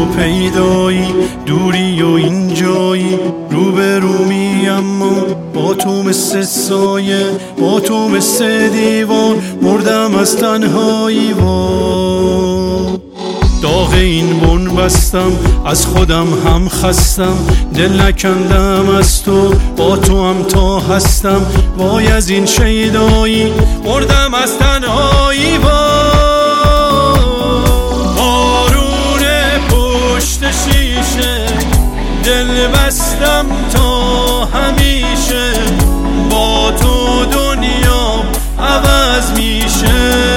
تو پیدایی، دوری و اینجایی، روبرومی اما با تو مثل سایه، با تو مثل دیوار، مردم از تنهایی. داغ این بن بستم، از خودم هم خستم، دل نکندم از تو، با تو هم تا هستم. وای از این شیدایی، مردم از تنهایی. بارون پشت شیشه، دل بستم تا همیشه، با تو دنیا عوض میشه.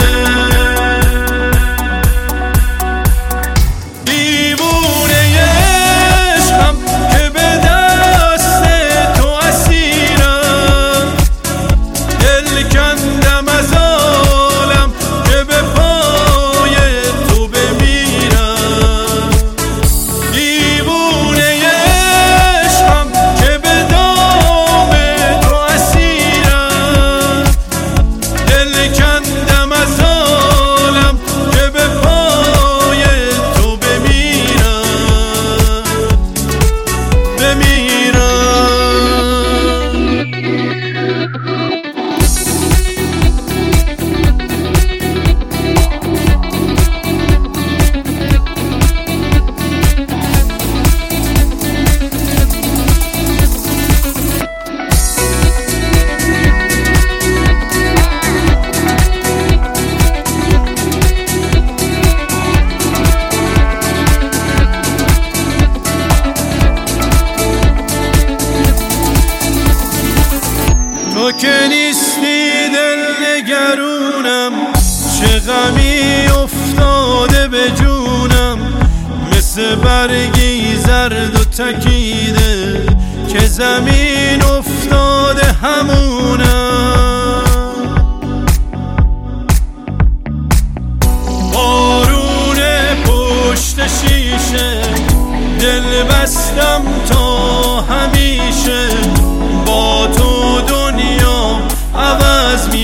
تو که نیستی دل نگرونم، چه غمی افتاده به جونم، مثل برگی زرد و تکیده که زمین افتاده همونم. بارون پشت شیشه، دل بستم تا همیشه، با تو دنیا عوض